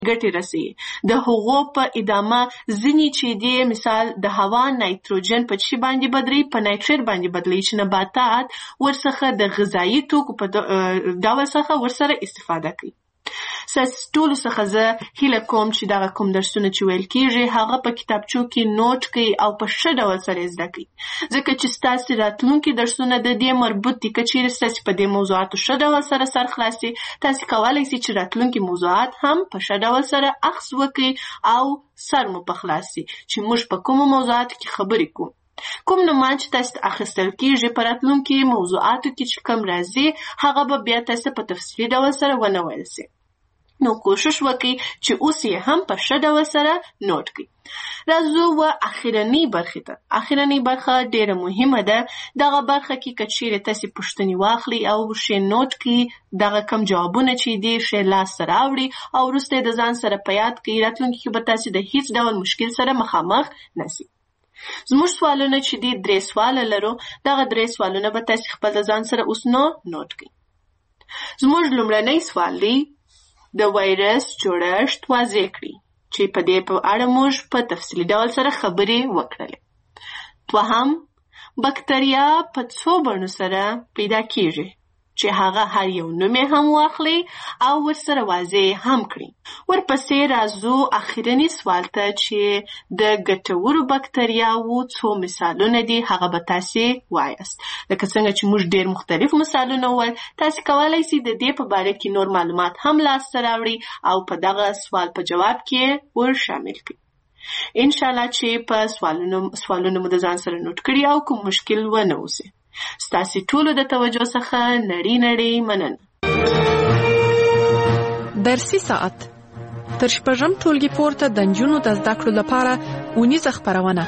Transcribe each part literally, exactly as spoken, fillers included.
ګټې رسوي. د هغو په ادامه ځینې چې دی مثال د هوا نایتروجن په چی باندې بدلی په نایتریټ باندې بدلی چې نباتات ورڅخه د غذایی توکو په ډول څخه ورسره استفاده کوي. ټولو څخه زه هیله کوم چې دغه کوم درسونه چې ویل کیږي هغه په کتابچو کې نوٹ کړئ او په ښه ډول سره زده کړئ، ځکه چې ستاسو راتلونکي درسونه د دې مربوط دي. که چیرې ستاسو په دې موضوعاتو ښه ډول سره سر خلاصي، تاسو کولی شئ چې راتلونکي موضوعات هم په ښه ډول سره اخذ وکړئ او سر مو په خلاصي چې موږ په کومو موضوعاتو کې خبرې کوو. کوم نومان چې تاسو اخیستل کیږي په راتلونکي موضوعاتو کې چې کوم راځي هغه به بیا تاسو په تفصیلي ډول سره ونه ویل شي. نو کوشش وکړئ چې اوس یې هم په ښه ډول سره نوٹ کړئ. راځو و اخرنۍ برخې ته. اخرنۍ برخه ډیره مهمه ده. دغه برخه کې که چیرې تاسې پوښتنې واخلئ او ښې نوٹ کړئ، دغه کم جوابونه چې دي ښې لاسته راوړئ او وروسته یې د ځان سره په یاد کړئ، راتلونکي کې به تاسې د هیڅ ډول مشکل سره مخامخ نشئ. زموږ سوالونه چې دي درې سواله لرو، دغه درې سوالونه به تاسې خپل د ځان سره اوس نو نوٹ کړئ. زموږ لومړنی سوال دی د وایرس جوړښت واضح کړي چې په دې په اړه موږ په تفصیلي ډول سره خبرې وکړلې. دوهم، بکتریا په څو بڼو سره پیدا کیږي چې هغه هر یو نوم یې هم واخلي او ورسره واضح هم کړي. ورپسې راځو اخرني سوال ته چې د ګټورو بکتریاوو څو مثالونه دي هغه به تاسې وایاست. لکه څنګه چې موږ ډېر مختلف مثالونه وویل، تاسې کولی شئ د دې په باره کې نور معلومات هم لاسته راوړئ او په دغه سوال په جواب کې ور شامل کړئ. انشاءالله چې په سوالونو سوالونو مو د ځان سره نوٹ کړي او کوم مشکل ونه اوسي. ستاسې ټولو د توجه څخه نړۍ نړۍ مننه. درسي ساعت تر شپږم ټولګي پورته د نجونو د زده کړو لپاره اونیزه خپرونه.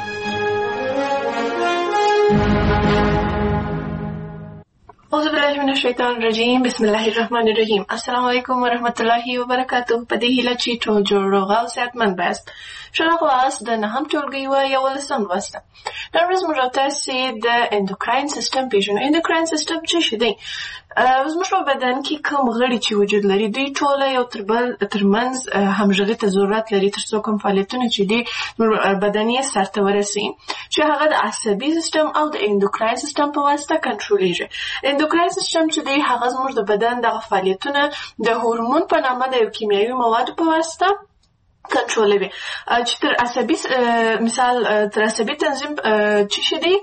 اعوذ بالله من الشیطان الرجیم، بسم الله الرحمن الرحیم. السلام علیکم و رحمت الله وبرکاته. په دې هیله چې ټول جوړ روغ او صحتمند یاست. ښه راغلاست د نهم ټولګي و یولسم لوست ته. نن ورځ موږ تاسې د اندوکراین سیستم پیژنو. اندوکراین سیستم څه شی دی؟ زموږ په بدن کې کوم غړي چې وجود لري دوی ټوله یو تر بل ترمنځ همغږي ته ضرورت لري تر څو کوم فعالیتونه چې دي بدن یې سرته ورسوي، چې هغه د عصبي سیستم او د اندوکراین سیستم په واسطه کنټرولېږي. اندوکراین سیستم چې دی هغه زموږ د بدن دغه فعالیتونه د هورمون په نامه د یو کیمیاوي موادو په واسطه کنټرولوي، چې تر عصبي مثال تر عصبي تنظیم چې شي دی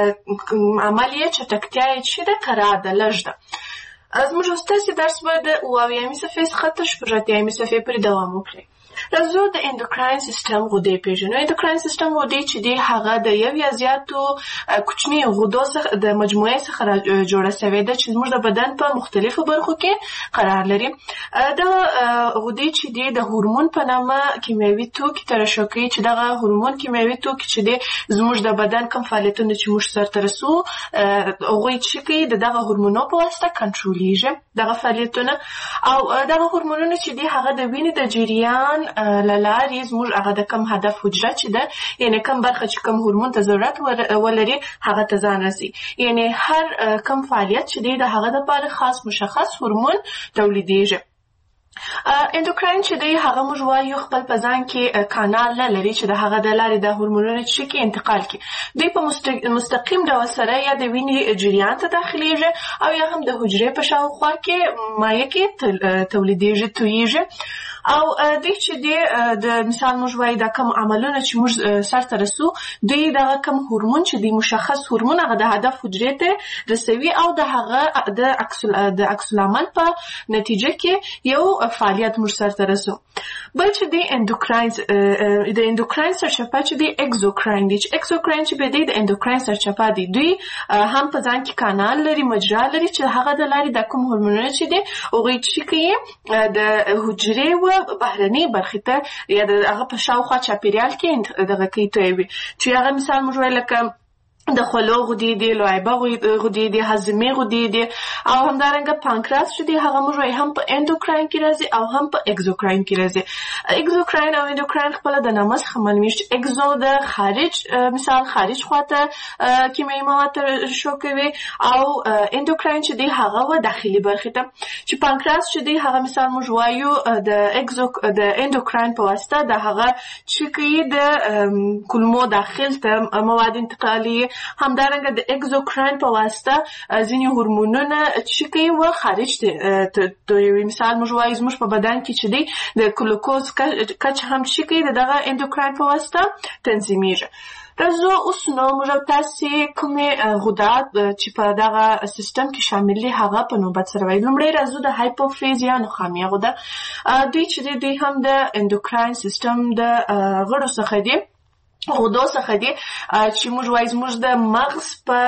عمل یې چټکتیا یې چې ده کرار ده، لږ ده. زموږ ستاسې درس به د اوه اویایم صفحې څخه تر شپږ اتیایم صفحې پورې دوام وکړي. راځو د اندوکراین سیستم غدې پیژنو. اندوکراین سیستم غدې چې دی هغه د یو یا زیاتو کوچنیو غدو څخه د مجموعې څخه جوړه شوې ده چې زموږ د بدن په مختلفو برخو کې قرار لري. دا غدې چې دی د هورمون په نامه کیمیاوي توکي ترشح کوي، چې دغه هورمون کیمیاوي توکي چې دی زموږ د بدن کوم فعالیتونه چې موږ سرته رسو هغوی چې کوي د دغه هورمونو په واسطه کنټرولېږي دغه فعالیتونه. او دغه هورمونونه چې دی هغه د وینې د جریان للارې زموږ هغه د کم هدف حجره چې ده، یعنی کم برخه چې کم هورمون ته ضرورت ولري هغه ته ځان رسي. یعنی هر کم فعالیت چې دی د هغه دپاره خاص مشخص هورمون تولیدېږي. اندوکراین چې دی هغه موږ وایو خپل په ځان کې کانال نه لري چې د هغه د لارې د هورمونونو چې کې انتقال کړي. دوی په مستقیم ډول سره یا د وینې جریان ته داخلیږي او یا هم د حجرې په شاوخوا کې مایع کې تولیدېږي، تویېږي. او دوی چې دی د مثال موږ وایو دا کم عملونه چې موږ سرته رسو دوی دغه کم هورمون چې دی مشخص هورمون هغه د هدف حجرې ته رسوي او د هغه د عکس العمل په نتیجه کې یو فعالیت موږ سرته رسو. بل چې دی اندوکراین د اندوکراین سرچپه چې دی اکزوکراین دی، چې اکزوکراین چې دی د اندوکراین سرچپه دی. دوی هم په ځان کې کانال لري، مجرا لري چې هغه د لارې د کوم هورمونونه چې دی هغوی چې کوي د حجرې و بهرنۍ برخې ته یا د هغه په شاوخوا چاپېریال کې دغه کوي تویوي، چې هغه مثال موږ وایو لکه د خولو غدې دي، لعابه غدې دي، هاضمې غدې دي، او همدارنګه پانکراس چې دی هغه موږ وایو هم په اندوکراین کې راځي او هم په اکزوکراین کې راځي. اګزوکراین او انډوکراین خپل د نامه څخه معلومیږي چې اګزو د خارج مثال خارج خواته کیمیاوي مواد ترشح کوي او انډوکراین چې دی هغه و داخلي برخې ته چې پانکراس چې دی هغه مثال موږ وایو د اګزو د انډوکراین په واسطه د هغه چې کوي د کولمو داخل ته مواد انتقالي همدارنګه د اګزوکراین په واسطه ځینې هورمونونه چې کوي و خارج ته مثال موږ وایو زموږ په بدن کې چې دی د ګلوکوز کچه هم چې کوي دغه انډوکراین په واسطه تنظیمیږي. راځو اوس نو موږ تاسې کومې غدات چې په دغه سیستم کې شامل دي هغه په نوبت سره وایو. لومړی راځو د هایپوفیز یا نخامیه غده. دوی چې دی دوی هم د انډوکراین سیستم د غړو څخه دي غدو څخه دي چې موږ وایو زموږ د مغز په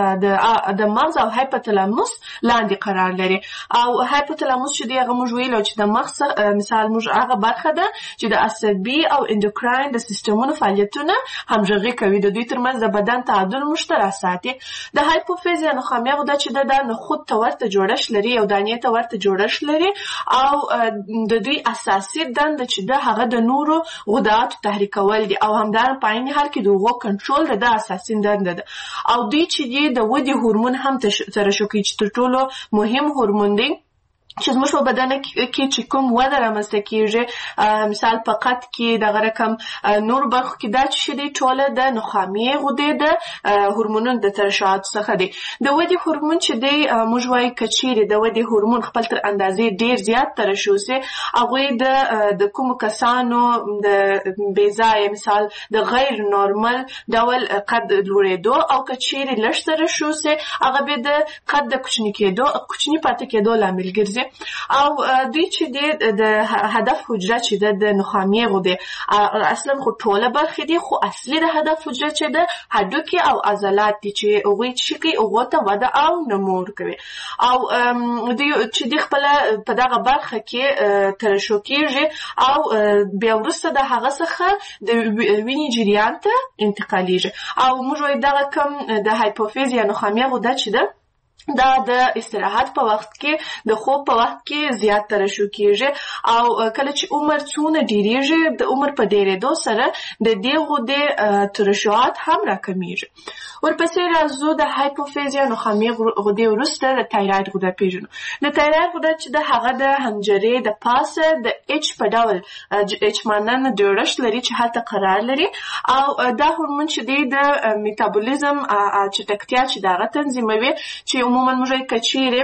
د مغز او هایپوتلاموس لاندې قرار لري او هایپوتلاموس چې دی هغه موږ ویلو چې د مغز مثال موږ هغه برخه ده چې د عصبي او انډوکراین د سیستمونو فعالیتونه همغږي کوي د دوی ترمنځ د بدن تعادل مشترک ساتي. د هایپوفیز یا نخامیه غده چې د نخود ته ورته جوړښت لري او دانې ته ورته جوړښت لري او د دوی اساسي دنده چې د هغه د نورو غداتو تحریکول دي او همدارنګه په عین حال کې د هغو کنټرول د اساسي دنده ده او دوی چې دی د ودې هورمون هم ترشح کوي چې تر ټولو مهم هورمون دی چې زموږ په بدن کې چې کوم وده رامنځته کېږي مثال په قد کې دغه رقم نور برخو کې دا چې دی ټوله د نخامیې غدې د هورمونونو د ترشحاتو څخه دی. د ودې هورمون چې دی موږ وایو که چیرې د ودې هورمون خپل تر اندازې ډېر زیات ترشح سي هغوی د د کومو کسانو د بې ځایه مثال د غیر نورمل ډول قد لوړېدو او که چیرې لږ ترشح سي هغه به د قد د کوچني کېدو کوچني پاتې کېدو لامل ګرځي او دوی چې د هدف حجره چې د نخامیه غده اصلا خو ټوله برخې دي خو اصلي د هدف حجره چې د هډوکي او عضلات دي چې هغوی چې کوي هغو ته وده او نمو ورکوي او دوی چې د خپل په دغه برخه کې ترشح کېږي او بیا وروسته د هغه څخه د وینې جریان ته انتقالیږي او موږ وایو دغه کم د هایپوفیز یا نخامیه غده چې ده دا د استراحت په وخت کې د خوب په وخت کې زیات ترشح کېږي او کله چې عمر څونه ډیریږي د عمر په ډیرېدو سره د دې غدې ترشحات هم راکمیږي. ورپسې راځو د هایپوفیز یا نخامیه غدې وروسته د تایراید غده پیژنو. د تایراید غده چې د هغه د حنجرې د پاسه د اچ په ډول اچ مانند جوړښت لري چې هلته قرار لري او دا هورمون چې دی د میتابولیزم چټکتیا چې دغه تنظیموي چې عموما موږ کچيري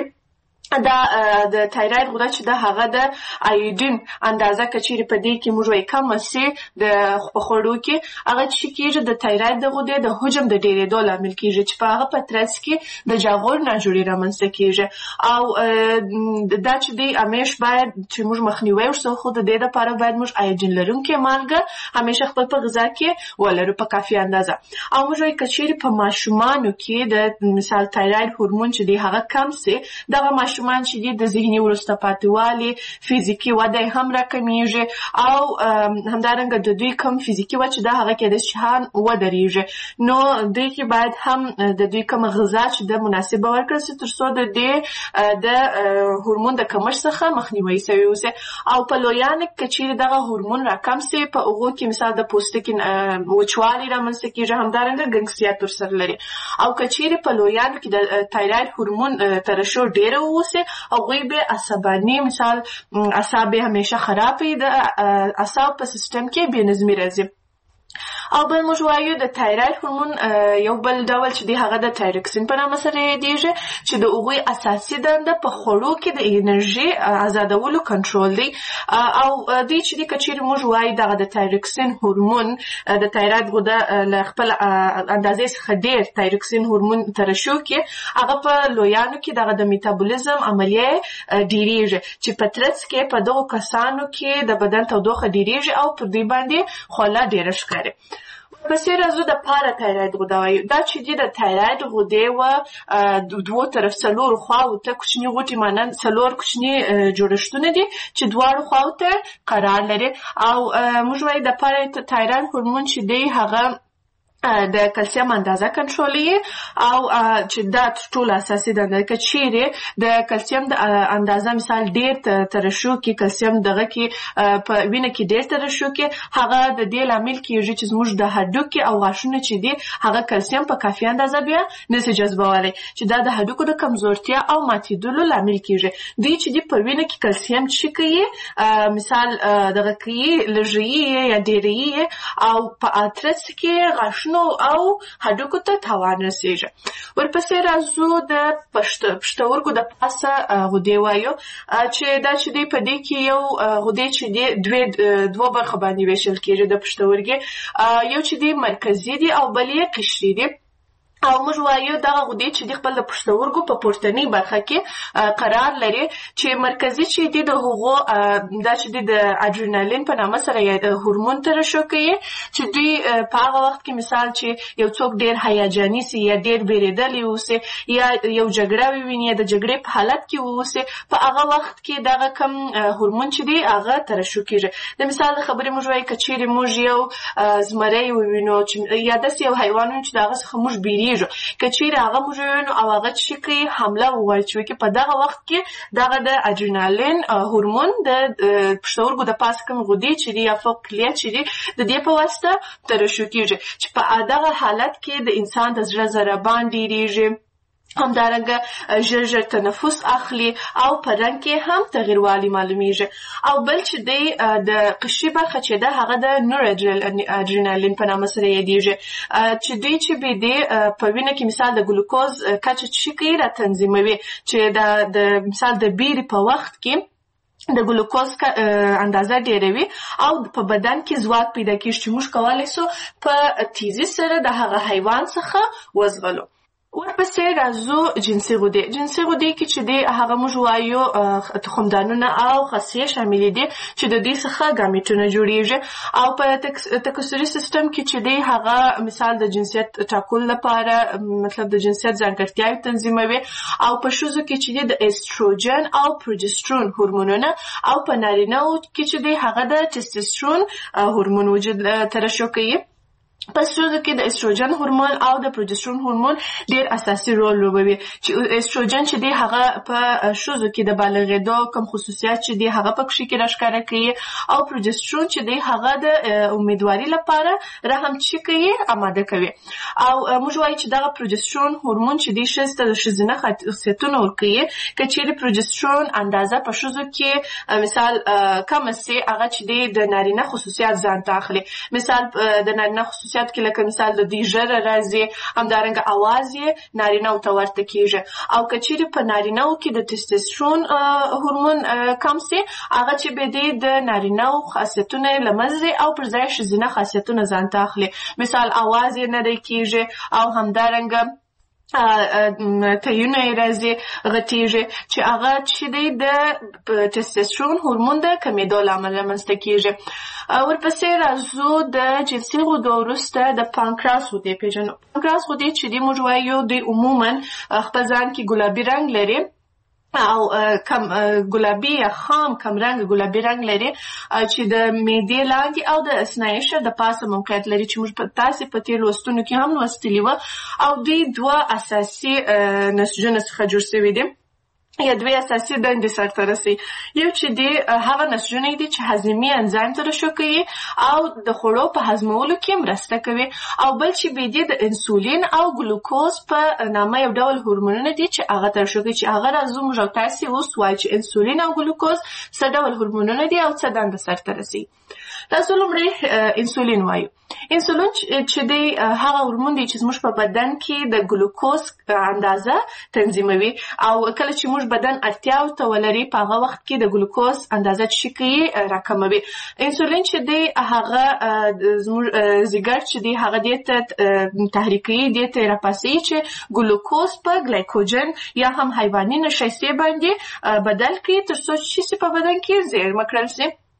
دا د تایراید غده چې د هغه د ایودین اندازه کچيري په دې کې موږ وایي کم سي د خوړو کې هغه چې کېږي د تایراید د غده د حجم د ډیرېدو لامل کېږي چې په هغه په ترڅ کې د جاغور ناجوړي رامنځته کېږي او دا چې دی همیش باید چې موږ مخنیوي وشو خو د دې لپاره باید موږ ایودین لرونکي مالګه همیشه خپل په غذا کې ولرو په کافي اندازه او موږ وایي کچيري په ماشومانو کې د مثال تایراید هورمون چې دی هغه کم سي دغه ماشومان چې دی د ذهني وروسته پاتېوالي فزیکي وده هم راکمیږي او همدارنګه د دوی کم فزیکي وده چې دا هغه کې د شان ودرېږي نو دوی کې باید هم د دوی کم غذا چې د مناسبه ورکړل شي تر څو د دې د هورمون د کمښت څخه مخنیوي شوی اوسي او په لویانو کې چې دغه هورمون راکم سي په هغو کې مثال د پوستکي وچوالي رامنځته کېږي همدارنګه ګنګسیات ورسره لري او که چیرې په لویانو کې د تایراید هورمون ترشح ډېره ووسي هغوی به عصباني مثال اعصاب همیشه خراب وي د اعصاب په سیستم کې بې نظمي راځي او بل موږ وایو د تایراید هورمون یو بل ډول چې دی هغه د تایروکسین په نامه سره یادیږي چې د هغوی اساسي دنده په خوړو کې د انرژي آزادولو کنټرول دی او دوی چې دی که چیرې موږ وایو دغه د تایروکسین هورمون د تایراید غده له خپل اندازې څخه ډېر تایروکسین هورمون ترشح کې هغه په لویانو کې دغه د میتابولیزم عملیه ډیریږي چې په ترڅ کې په دغو کسانو کې د بدن تودوخه ډیریږي او پر دوی باندې خوله ډېره ښکاري. پسې راځو د پارا تایراید غده وایو دا چې دی د تایراید غدې و دوه طرف څلور خواو ته کوچني غوټې مانند څلور کوچني جوړښتونه دي چې دواړو خواو ته قرار لري او موږ وایو د پارا تایراید هورمون چې دی هغه د کلسیم اندازه کنټرولوي او چې دا تر ټولو اساسي ده که چیرې د کلسیم د اندازه مثال ډېر ترشح کې کلسیم دغه کې په وینه کې ډېر ترشح کې هغه د دې لامل کېږي چې زموږ د هډوکي او غاښونه چې دي هغه کلسیم په کافي اندازه بیا نشي جذبولی چې دا د هډوکو د کمزورتیا او ماتېدلو لامل کېږي. دوی چې دي په وینه کې کلسیم څه کوي مثال دغه کوي لږوي یا ډېروي او په اترس کې غاښونه او هډوکو ته تاوان رسیږي. ورپسې راځو د پښتورګو د پاسه غدې وایو چې دا چې دی په دې کې یو غدې چې دی دوه دوه برخه باندې ویشل کېږي د پښتورګي، یو چې دی مرکزي دی او بل یې قشري دی. او موږ وایو دغه غدې چې د خپل د پښتورګو په پورتنۍ برخه کې قرار لري چې مرکزي چې دی د هغو دا چې دی د اډرینالین په نامه سره یا د هورمون ترشح کوي چې دوی په هغه وخت کې مثال چې یو څوک ډېر هیجاني سي یا ډېر بیریدلی اوسي یا یو جګړه وویني یا د جګړې په حالت کې اوسي په هغه وخت کې دغه کم هورمون چې دی هغه ترشح کېږي. د مثال د خبرې موږ وایو که چیرې موږ یو زمری ووینو یا داسې یو حیوان ووینو چې د هغه څخه موږ بیریږو که چیرې هغه موږ ووینو او هغه څه کوي حمله ووایي چې وکړي په دغه وخت کې دغه د اډرینالین هورمون د پښتورګو د پاسه کوم غدې چې دي یا فوق کلیه چې دي د دې په واسطه ترشح کېږي چې په دغه حالت کې د انسان د زړه ضربان ډېرېږي، همدارنګه ژر ژر تنفس اخلي او په رنګ کې هم تغیروالی معلومیږي. او بل چې دی د قشري برخه چې ده هغه د نور اډرینالین په نامه سره یادیږي چې دوی چې به دی په وینه کې مثال د ګلوکوز کچه چې کوي را تنظیموي چې د مثال د بیرې په وخت کې د ګلوکوز اندازه ډېروي او په بدن کې ځواک پیدا کېږي چې موږ کولی سو په تیزی سره د هغه حیوان څخه وزغلو. ورپسې راځو جنسي غدې. جنسي غدې کې چې دی هغه موږ وایو تخمدانونه او خصیې شاملې دي چې د دې څخه ګامیټونه جوړیږي او په تکثري سیستم کې چې دی هغه مثال د جنسیت ټاکلو لپاره مطلب د جنسیت ځانګړتیاوې تنظیموي او په ښځو کې چې دی د ایستروجن او پروجسترون هورمونونه او په نارینه‌و کې چې دی هغه د ټسټوسترون هورمون وجود ترشح کوي. په ښځو کې د ایستروجن هورمون او د پروجسترون هورمون ډېر اساسي رول لوبوي چې ایستروجن چې دی هغه په ښځو کې د بالغېدو کوم خصوصیات چې دی هغه په کښې کې راښکاره کوي او پروجسترون چې دی هغه د امیدواري لپاره رحم چې کوي آماده کوي. او موږ وایو چې دغه پروجسترون هورمون چې دی ښځې ته د ښځینه خاصیتونه ورکوي. که چیرې پروجسترون اندازه په ښځو کې مثال کمه سي هغه چې دی د نارینه خصوصیات ځان ته اخلي. مثال د نارینه خصوصیات کې لکه مثال د دوی ژره راځي، همدارنګه اواز یې نارینه‌و ته ورته کېږي. او که چیرې په نارینه‌و کې د ټسټوسترون هورمون کم سي هغه چې به دی د نارینه‌و خاصیتونه یې له منځه او پر ځای ښځینه خاصیتونه ځان ته اخلي. مثال اواز یې نه دی کېږي او همدارنګه تیونه یې راځي غټېږي چې هغه چې دی د ټسټوسترون هورمون د کمېدو له امله رامنځته کېږي. ورپسې راځو د جنسي غدو وروسته د پانکراس غدې پېژنو. پانکراس غدې چې دی موږ وایو دوی عموما خپل ځان کې ګلابي رنګ لري او کم ګلابي یا خام کم رنګ ګلابي رنګ لري چې د معدې لاندې او د اثنایشه د پاسه موقعیت لري چې موږ تاسې په تېرو لوستونو کې هم لوستلي وه. او دوی دوه اساسي نسجونه څخه جوړ شوي دي یا دوی اساسي دندې سرته رسوي. یو چې دی هغه نسجونه دي چې هضمي انزایم ترشح کوي او د خوړو په هضمولو کې مرسته کوي. او بل چې به دی د انسولین او ګلوکوز په نامه یو ډول هورمونونه دي چې هغه ترشح کوي چې هغه راځو موږ او تاسې اوس وایو چې انسولین او ګلوکوز څه ډول هورمونونه دي او څه دنده سرته رسوي. راځو لومړی انسولین وایو. انسولین چې دی هغه هورمون دی چې زموږ په بدن کې د ګلوکوز اندازه تنظیموي او کله چې موږ بدن اړتیا ورته ولري په هغه وخت کې د ګلوکوز اندازه چې کوي راکموي. انسولین چې دی هغه زموږ ځیګر چې دی هغه دې ته تحریک کوي، دې ته راپاڅوي چې ګلوکوز په ګلایکوجن یا هم حیواني نشایستې باندې بدل کړي تر څو چې په بدن کې زېرمه کړل شي.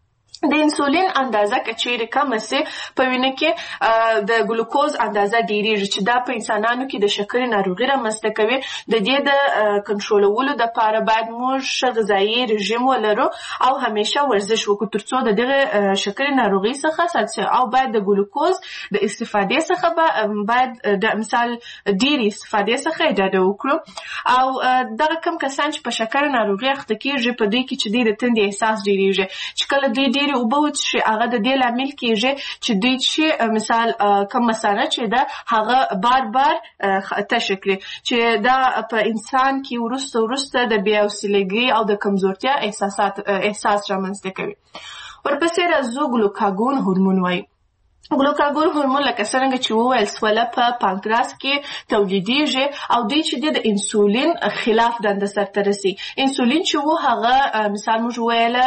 د انسولین اندازه که چیرې کمه سي په وینه کې د ګلوکوز اندازه ډیریږي چې دا په انسانانو کې د شکرې ناروغي رامنځته کوي. د دې د کنټرولولو دپاره باید موږ ښه غذایي رژیم ولرو او همیشه ورزش وکړو ترڅو د دغه شکرې ناروغي څخه ساتل شي. او باید د ګلوکوز د استفادې څخه باید د مثال ډیرې استفادې څخه ډډه وکړو. او دغه کم کسان چې په شکرې ناروغي اخته کېږي په دوی کې چې دوی د تندې احساس ډیریږي چې کله دوی ډېرې اوبه وڅښي هغه د دې لامل کېږي چې دوی چې مثال کم مثانه چې ده هغه بار بار تشه کړي چې دا په انسان کې وروسته وروسته د بې حوصلګۍ او د کمزورتیا احساسات احساس رامنځته کوي. ورپسې راځو ګلوکاګون هورمون وایي. ګلوکاګون هورمون لکه څرنګه چې وویل سوله په پانکراس کې تولیدیږي او دوی چې د انسولین خلاف دنده سرته رسي. انسولین چې وو هغه مثال موږ وویله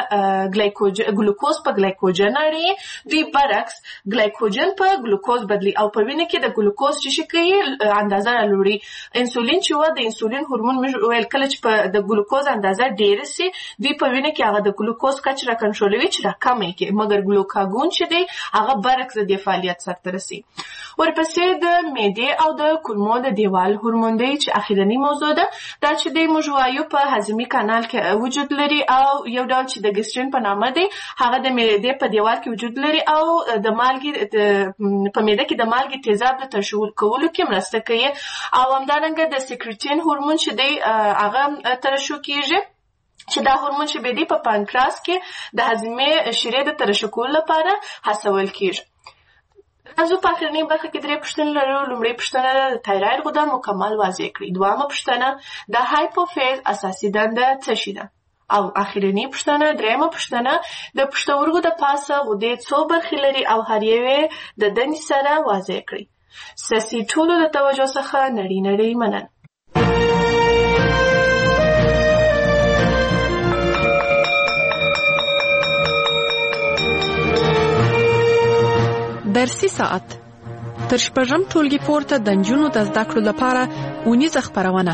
ګلوکوز په ګلایکوجن اړوي، دوی برعکس ګلایکوجن په ګلوکوز بدلی او په وینه کې د ګلوکوز چې شي کوي اندازه رالوړي. انسولین چې وو د انسولین هورمون موږ وویل کله چې په د ګلوکوز اندازه ډیره سي دوی په وینه کې هغه د ګلوکوز کچه را کنټرولوي چې راکمه کړي، مګر ګلوکاګون چې دی هغه برعکس د فعالیت سرته رسي. ورپسې د معدې او د کولمو د دیوال هورمون دی چې اخیرنی موضوع ده. دا چې د موږ وایو په هضمي کانال کې وجود لري او یو ډول چې د ګسترین په نامه دی هغه د معدې په دیوال کې وجود لري او د مالګې په معده کې د مالګې تیزاب د ترشح کولو کې مرسته کوي. او همدارنګه د سکریټین هورمون چې دی هغه ترشح کیږي چې دا هورمون چې به دی په پانکراس کې د هضمي شیرې د ترشح کولو لپاره هڅول کیږي. راځو په اخرنۍ برخه کې درې پوښتنې لرو. لومړۍ پوښتنه د تایراید غده مکمل واضح کړئ. دویمه پوښتنه د هایپوفیز اساسي دنده څه شي ده؟ او اخرنۍ پوښتنه دریمه پوښتنه د پښتورګو د پاسه غدې څو برخې لري او هر یوې د دندې سره واضح کړئ. ستاسې ټولو د توجه څخه نړۍ نړۍ مننه. درسي ساعت تر شپږم ټولګي پورته د نجونو د زده کړو لپاره اونیزه خپرونه.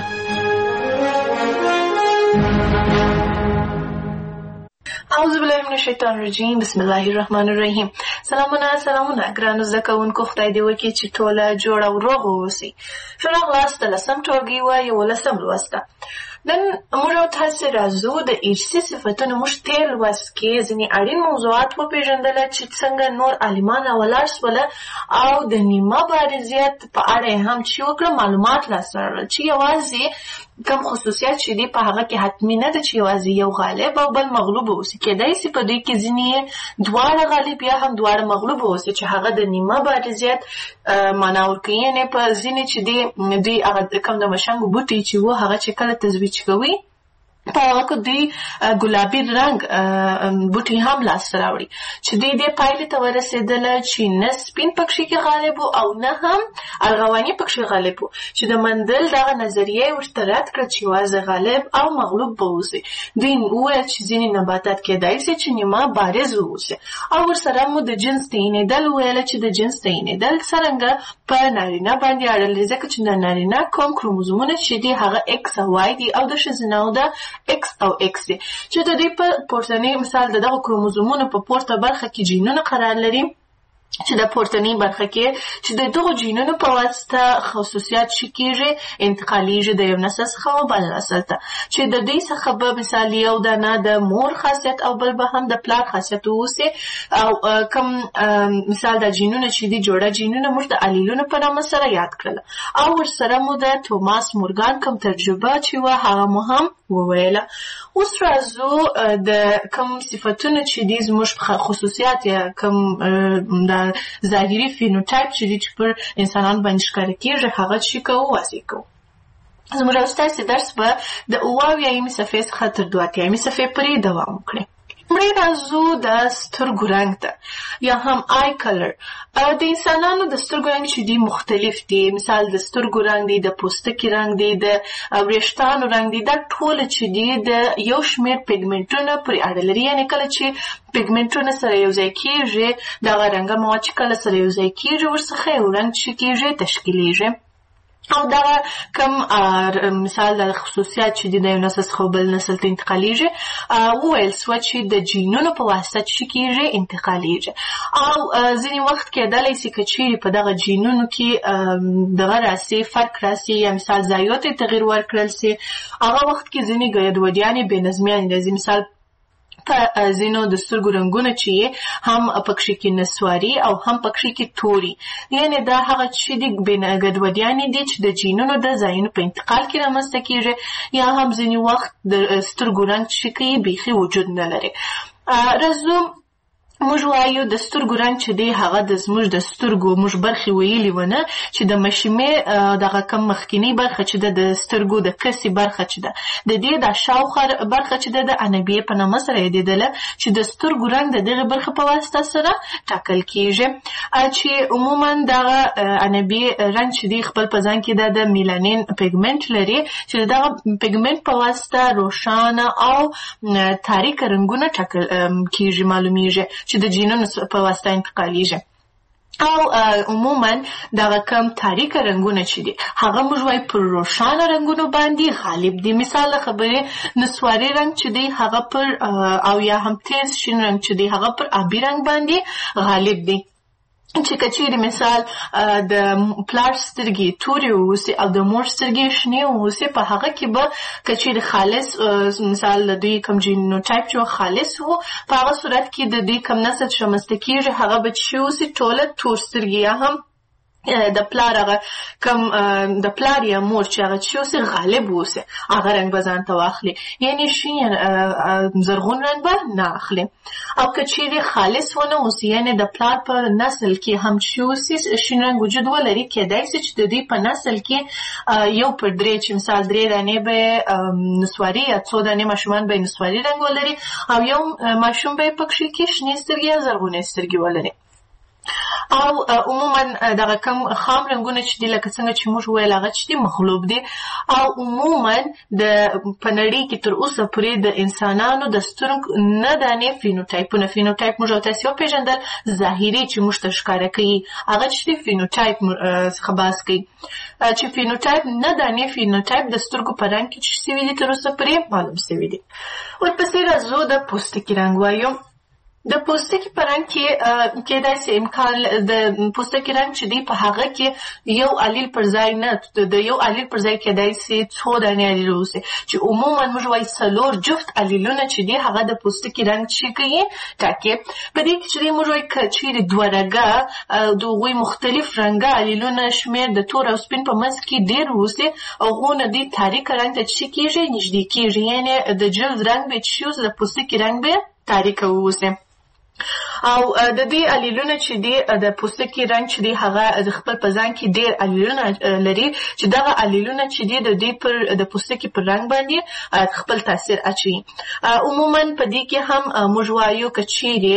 اعوذ بالله من الشیطان الرجیم بسم الله الرحمن الرحیم. سلامونه سلامونه ګرانو زده کوونکو، خدای دې وکړي چې ټوله جوړ او روغ واوسئ. ښه راغلاست د لسم ټولګي وه یولسم لوسته. نن موږ او تاسې راځو د ارثي صفتونو موږ تېر لوست کې ځینې اړین موضوعات وپېژندله چې څنګه نور عالمان راولاړ سوله او د نیمه بارزیت په اړه یې هم چې وکړه معلومات لاسته راغلل چې یوازې کم خصوصیات چې دي په هغه کې حتمي نه ده چې یوازې یو غالب او بل مغلوب واوسي. کېدای سي په دوی کې ځینې دواړه غالب یا هم دواړه مغلوب واوسي چې هغه د نیمه بارزیت معنا ورکوي. یعنې په ځینې چې دي دوی هغه کم د مشنګو بوټي چې وو هغه چې کله تزویج کوي په هغه کې دوی ګلابي رنګ بوټي هم لاسته راوړي چې دوی دې پایلې ته ورسېدله چې نه سپین پکښې کې غالب و او نه هم ارغواني پکښې غالب و چې د مندل دغه نظریه یې ورته رد کړه چې یوازې غالب او مغلوب به اوسي. دوی وویل چې ځینې نباتات کېدای سي چې نیمه بارز واوسي او ورسره مو د جنس تعینېدل وویله چې د جنس تعینېدل څرنګه په نارینه باندې اړه لري ځکه چې د نارینه کوم کروموزومونه چې دي هغه ایکس او وای دي او د ښځینهو ده ایکس او ایکس دي چې د دوی په پورتنۍ مثال د دغه کروموزومونو په پورته برخه کې جینونه قرار لري چې د پورتنۍ برخه کې چې د دغو جینونو په واسطه خصوصیات شي کېږي انتقالیږي د یو نسل څخه بل نسل ته چې د دوی څخه به مثال یو دانه د مور خاصیت او بل به هم د پلار خاصیت واوسي. او کوم مثال د جینونه چې دي جوړه جینونه موږ د الیلونو په نامه سره یاد کړل او ورسره مو د توماس مورګان کوم تجربه چې وه هغه مو هم وویله. اوس راځو د کوم صفتونه چې دي زموږ خصوصیات یا کوم د ظاهري فینوټایپ چې دي چې پر انسانانو باندې ښکاره کېږي هغه چې کوو واضح کوو. زموږ او ستاسې درس به د اوه اویایمې صفحې څخه تر دوه اتیایمې صفحې پورې دوام وکړي. لومړی راځو د سترګو رنګ ته یا هم آی کلر. د انسانانو د سترګو رنګ چې دي مختلف دي. مثال د سترګو رنګ دی، د پوستکي رنګ دی، د وریښتانو رنګ دی. دا ټول چې دي د یو شمېر پیګمنټونه پورې اړه لري. یعنې کله چې پیګمنټونه سره یو ځای کېږي دغه رنګه مواد چې کله سره یو ځای کېږي ورڅخه یو رنګ چې کېږي تشکیلیږي. او دا کم مثال د خصوصیات چې د یو نسل څخه بل نسل ته انتقالیږي وویل سوه چې د جینونو په واسطه چې کېږي انتقالیږي او ځینې وخت کېدلی سي که چیرې په دغه جینونو کې دغه راسي فرق راسي یا مثال ضایعو ته تغیر ورکړل سي هغه وخت کې ځینې ګډوډیانې بې نظمیانې دي مثال په ځینو د سترګو رنګونه چې هم پکښې کې نسواري او هم پکښې کې توري یعنې دا هغه چې دي ګډوډیانې دي چې د جینونو د ځایونو په انتقال کې رامنځته کېږي یا هم ځینې وخت د سترګو رنګ چې کوي بیخي وجود نه لري رزوم موږ وایو د سترګو رنګ چې دی هغه د زموږ د سترګو موږ برخې ویلي ونه چې د مشیمې دغه کم مخکینی برخه چې ده د سترګو د کسي برخه چې ده د دې د شاوخوا برخه چې ده د انبیې په نامه سره یادېدله چې د سترګو رنګ د دغه برخه په واسطه سره ټاکل کېږي چې عموما دغه انبیې رنګ چې دی خپل په ځان کې د میلانین پیګمنټ لري چې دغه پیګمنټ په واسطه روښانه او تاریکه رنګونه ټاکل کېږي معلومیږي چې د جینونو په واسطه انتقالیږي او عموما دغه کم تاریکه رنګونه چې دي هغه موږ وایو پر روښانه رنګونو باندې غالب دي مثال خبرې نسواري رنګ چې دی هغه پر او یا هم تیز شین رنګ چې دی هغه پر آبي رنګ باندې غالب دي چې کچېرې مثال د پلار سترګې تورې واوسي او د مور سترګې شنې واوسي په هغه کې به کچېرې خالص مثال د دوی کوم جینوټایپ چې خالص وو په هغه صورت کې د دوی کوم نسل چې رامنځته کېږي هغه به چې واوسي ټوله تور سترګې یا هم د پلار هغه کم د پلار یا مور چې هغه چې اوسې غالب اوسې هغه رنګ به ځان ته واخلي یعنې شین زرغون رنګ به نه اخلي او که چیرې خالص ونه اوسي یعنې د پلار په نسل کې هم چې اوسي شین رنګ وجود ولري کېدای سي چې د دوی په نسل کې یو پر درې چې مثال درې دانې به نسواري یا څو دانې ماشومان به نسواري رنګ ولري او یو ماشوم به یې پکښې کې شنې سترګې یا زرغونې سترګې ولري او عموما دغه کم خام رنګونه چې دي لکه څنګه چې موږ ویل هغه چې دي مغلوب دي او عموما د په نړۍ کې تر اوسه پورې د انسانانو د سترګو نه دانې فینوټایپونه فینوټایپ موږ او تاسې وپېژندل ظاهري چې موږ ته ښکاره کوي هغه چې دي فینوټایپ څخه بحث کوي چې فینوټایپ نه دانې فینوټایپ د سترګو په رنګ کې چې سوي دي تر اوسه پورې معلوم سوي دي ورپسې راځو د پوستکي رنګ وایو د پوستکي په رنګ کې کېدای سي امکان د پوستکي رنګ چې دی په هغه کې یو الیل پر ځای نه د یو الیل پر ځای کېدای سي څو دانې الیل اوسي چې عموما موږ وایو څلور جفت الیلونه چې دي هغه د پوستکي رنګ چې کوي ټاکي په دې کې چې موږ وایو که چیرې دوه رنګه د هغوی مختلف رنګه الیلونه شمېر د تور او سپین په منځ کې ډېر اوسي هغونه دوی تاریکه رنګ ته چې کېږي نږدې کېږي یعنې د جلد رنګ به چې اوس د پوستکي رنګ به تاریکه واوسي او د دې الیلونه چې دی د پوستکي رنګ چې دی هغه د خپل په ځان کې ډېر الیلونه لري چې دغه الیلونه چې دی د دې پر د پوستکي پر رنګ باندې خپل تاثیر اچوي عموما په دې کې هم موږ وایو که چیرې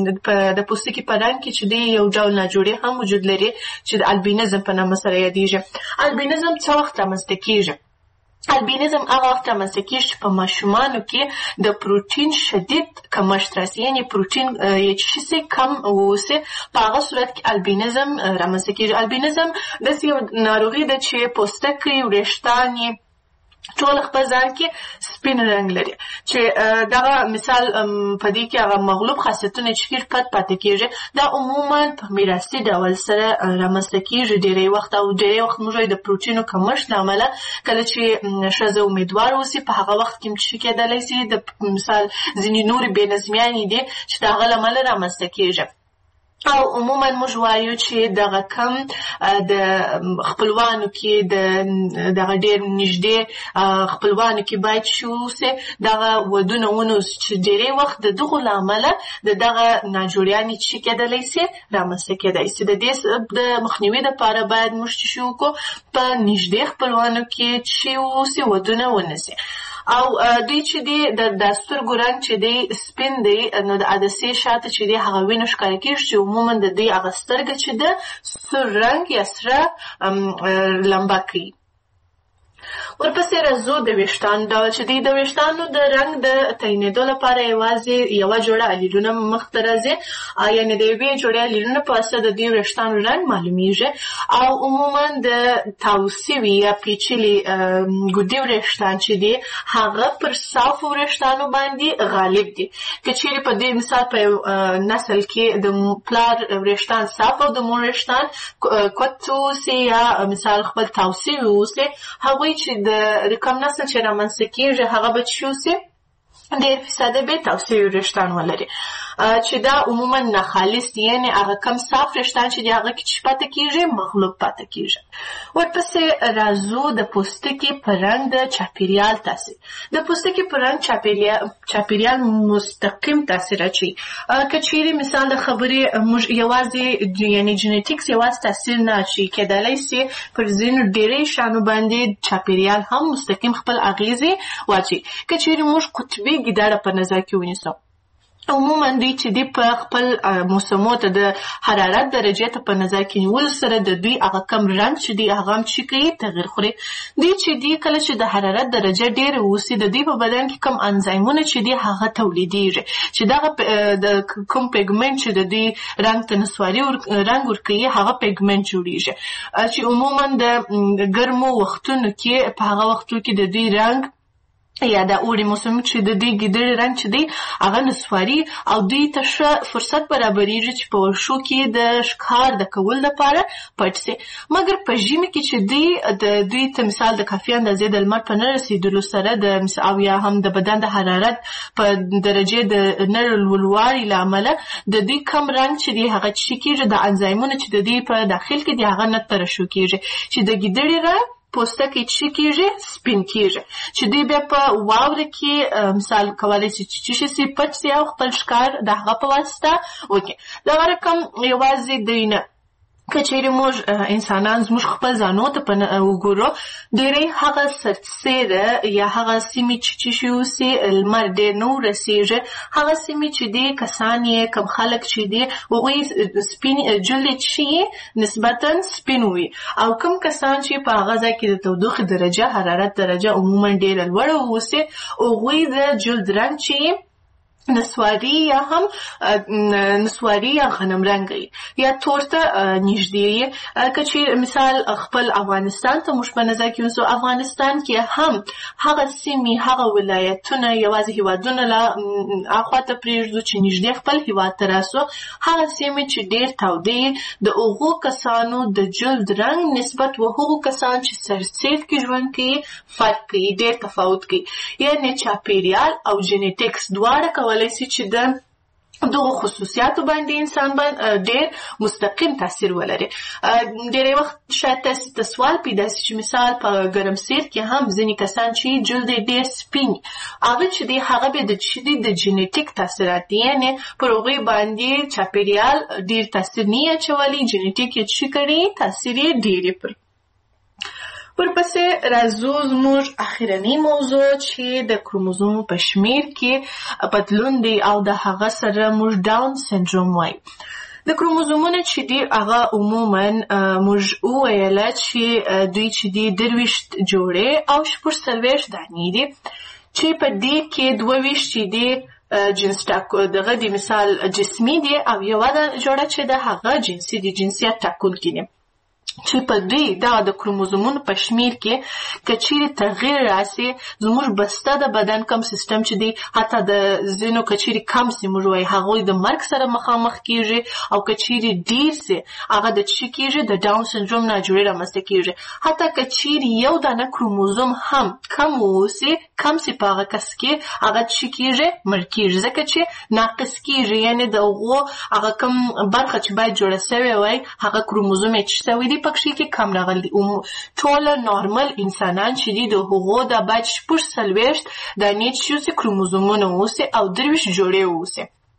د پوستکي په رنګ کې چې دی یو ډول ناجوړي هم وجود لري چې د البینزم په نامه سره یادېږي البینزم څه وخت رامنځته کېږي البینزم هغه وخت رامنځته کېږي چې په ماشومانو کې د پروټین شدید کمښت راسي یعنې پروټین یې چې شي کم واوسي په هغه صورت کې البینزم رامنځته کېږي البینزم داسې یو ناروغي ده چې پوستکی وریښتان یې ټول خپل ځان کې سپین رنګ لري چې دغه مثال په دې کې هغه مغلوب خاصیتونه چې ډېر پټ پاتې کېږي دا عموما په میراثي ډول سره رامنځته کېږي ډېری وخت او ډېری وخت موږ د پروټینو کمښت له امله کله چې ښځه امیدوار اوسي په هغه وخت کې چې کېدلی سي د مثال ځینې نورې بې نظمیانې دي چې د هغه له امله رامنځته کېږي او عموما موږ وایو چې دغه کم د خپلوانو کې د دغه ډېر نږدې خپلوانو کې باید چې اوسي دغه ودونه ونوسي چې ډېری وخت د دغو له امله د دغه ناجوړیانې چې کېدلی سي رامنځته کېدی سي د دې د مخنیوي دپاره باید موږ چې وکړو په نږدې خپلوانو کې چې اوسي ودونه ونسي او دوی چې دی د سترګو رنګ چې دی سپین دی نو د عدسې شاته چې دی هغه وینه ښکاره کېږي چې عموما د دوی هغه سترګه چې ده سور رنګ یا سره لمبه کوي ورپسې راځو د ویښتانو ډول چې دی د ویښتانو د رنګ د تعینېدو لپاره یوازې یوه جوړه الیلونه مخته راځي، یعنې د یوې جوړې الیلونه په واسطه د دوی ویښتانو رنګ معلومیږي او عموما د تاو سوي یا پیچلي ګودي ویښتان چې دی هغه پر صافو ویښتانو باندې غالب دي. که چیرې په دې مثال په یو نسل کې د پلار ویښتان صاف او د مور ویښتان کوت اوسي یا مثال خپل تاو سوي اوسي، هغوی چې د کوم نسل چې رامنځته کېږي هغه به چې اوسي ډېر فیصده به تاو سوي ویښتان ولري، چې دا عموما ناخالص دي، یعنې هغه کم صاف ویښتان چې دي هغه کې چې پاته کېږي مغلوب پاته کېږي. ورپسې راځو د پوستکي په رنګ د چاپېریال تاثیر. د پوستکي په رنګ چاپېریال مستقیم تاثیر اچوي. که چیرې مثال د خبرې موږ یوازې یعنې جینیټیکس یوازې تاثیر نه اچوي، کېدلی سي پر ځینو ډېرې شیانو باندې چاپېریال هم مستقیم خپل اغېزې واچوي. که چیرې موږ قطبي ګیدړه په نظر کې ونیسو، عموما دوی چې دی په خپل موسمو ته د حرارت درجې ته په نظر کې نیولو سره د دوی هغه کم رنګ چې دی هغه هم چې کوي تغیر خوري. دوی چې دی کله چې د حرارت درجه ډېره اوسي د دوی په بدن کې کم انزایمونه چې دی هغه تولیدېږي چې دغه د کوم پیګمنټ چې د دوی رنګ ته نسواري رنګ ورکوي هغه پیګمنټ جوړېږي، چې عموما د ګرمو وختونو کې په هغه وختو کې د دوی رنګ یا د اوړي موسم چې د دې ګیدړې رنګ چې دی هغه نسواري او دوی ته ښه فرصت برابرېږي چې په واښو کې د ښکار د کولو لپاره پټ سي. مګر په ژمي کې چې دوی د دوی ته مثال د کافي اندازې د لمر په نه رسېدلو سره د او یا هم د بدن د حرارت په درجې د نه لوړوالي له امله د دوی کم رنګ چې دی هغه چې کېږي د انزایمونو چې د دوی په داخل کې دی هغه نه ترشح کېږي چې د ګیدړې رنګ پوستکی چې کېږي سپین کېږي، چې دوی بیا په واوره کې مثال کولی شي چې څه شي پټ سي او خپل ښکار د هغه په واسطه وکړي. دغه رقم یوازې دوی نه، که چیرې موږ انسانان زموږ خپل ځانو ته وګورو ډېری هغه سرسیره یا هغه سیمې چې چې شي اوسي لمر ډېر نه ورسېږي، هغه سیمې چې دي کسان یې کم خلک چې دي هغوی سپین جلد چې نسبتا سپین وي، او کم کسان چې په هغه ځای کې د تودوخې درجه حرارت درجه عموما ډېره لوړه اوسي هغوی د جلد رنګ چې نسواري یا هم نسواري یا غنم رنګي یا تور ته نږدې. که چې مثال خپل افغانستان ته موږ په نظر کې ونیسو، افغانستان کې هم هغه سیمې هغه ولایتونه یوازې هیوادونه له اخوا ته پرېږدو چې نږدې خپل هیواد ته راسو، هغه سیمې چې ډېر تودې د هغو کسانو د جلد رنګ نسبت و هغو کسان چې سرسیر کې ژوند کوي فرق کوي، ډېر تفاوت کوي. یعنې چاپېریال او جینیټیکس دواړه کولی شي چې د دغو خصوصیاتو باندې انسان باندې ډېر مستقیم تاثیر ولري. ډېری وخت شاید تاسې ته سوال پیدا شي چې مثال په ګرمسیر کې هم ځینې کسان چې جلد یې ډېر سپین هغه چې دی هغه به د چې دی د جینیټیک تاثیرات دي، یعنې پر هغوی باندې چاپېریال ډېر تاثیر نه یې اچولی، جینیټیک یې چې کړي تاثیر یې ډېر یې پر. ورپسې راځو زموږ اخرنۍ موضوع چې د کروموزومو په شمیر کې بدلون دی او د هغه سره موږ ډاون سنډروم وایو. د کروموزومونه چې دی هغه عموما موږ وویله چې دوی چې دی درویشت جوړې او شپږ څلوېښت دانې دي، چې په دې کې دوه ویشت چې دی جنس ټاکو دغه د مثال جسمي دی او یوه جوړه چې د هغه جنسي دی، جنسیت ټاکونکي دي، چې په دوی دا د کروموزومونو په شمیر کې که چیرې تغییر راسي زموږ بسته د بدن کم سیستم چې دی حتی د ځینو که چیرې کم سي موږ وایي هغوی د مرګ سره مخامخ کېږي، او که چیرې ډېر سي هغه د څه کېږي د ډاون سنډروم ناجوړي رامنځته کېږي. حتی که چیرې یو دانه کروموزوم هم کم واوسي کم سي په هغه کس کې هغه څه کېږي مړ کېږي، ځکه چې ناقص کېږي، یعنې د هغو هغه کم برخه چې باید جوړه سوې وای هغه کروموزوم یې چې سوی دی پکښې کې کم راغلی. ټول نارمل انسانان چې دي د هغو د باید شپږ څلوېښت دانې چې اوسي کروموزومونه اوسي او درویشت جوړې اوسي.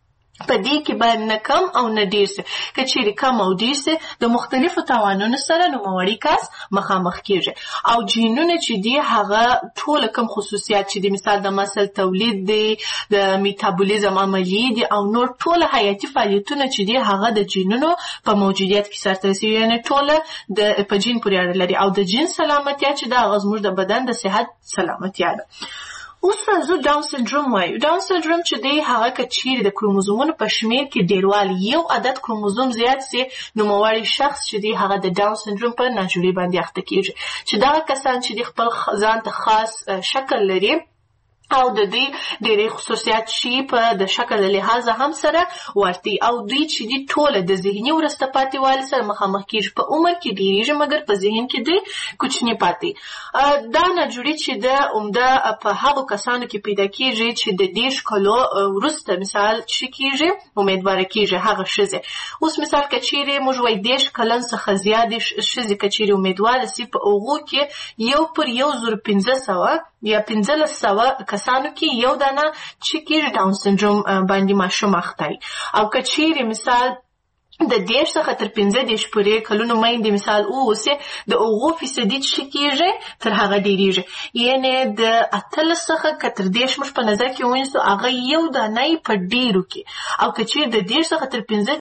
په دې کې باید نه کم او نه ډیر سي. که چیرې کم او ډیر سي د مختلفو تاوانونو سره نوموړی کس مخامخ کیږي. او جینونه چې دي هغه ټول کم خصوصیات چې د مثال د مسل تولید دي، د میتابولیزم عملی دي او نور ټول حیاتي فعالیتونه چې دي هغه د جینونو په موجودیت کې سرته رسیږي، یعنی ټول د په جین پورې اړه لري. او د جین سلامتیا چې دا هغه زموږ د بدن د صحت سلامتیا ده. اوس راځو ډاون سنډروم وایو. ډاون سنډروم چې دی هغه که چیرې د کروموزومونو په شمیر کې ډیروالی یو عدد کروموزوم زیات سي، نوموړی شخص چې دی هغه د ډاون سنډروم په ناجوړي باندې اخته کیږي. چې دغه کسان چې دی خپل ځان ته خاص شکل لري او د دې ډېرې خصوصیات شي په د شکل له لحاظه هم سره ورتي، او دوی چې دي ټوله د ذهني وروسته پاتې والي سره مخامخ کیږي. په عمر کې ډېریږي مګر په ذهن کې دی کوچني پاتې. دا ناجوړي چې د عمده په هغو کسانو کې پیدا کیږي چې د دېرش کالو وروسته مثال چې کیږي امیدواره کیږي هغه ښځې. اوس مثال که چیرې موږ وایي دېرش کلن څخه زیاتې ښځې که چیرې امیدواره سي، په هغو کې یو پر یو زر پنځه سوه یا پنځلس سوه کسانو کې یو دانه چې کیږي ډاون سنډروم باندې ماشوم اخته وي. او که چیرې مثال د دېرش څخه تر پنځه دېرش پورې کلونو میندې مثال واوسي، د هغو فیصدي چې کیږي تر هغه ډیریږي. یعنې د اتلس څخه که تر دېرش موږ په نظر کې ونیسو هغه یو دانه په ډیرو کې. او که چیرې د دېرش څخه تر پنځه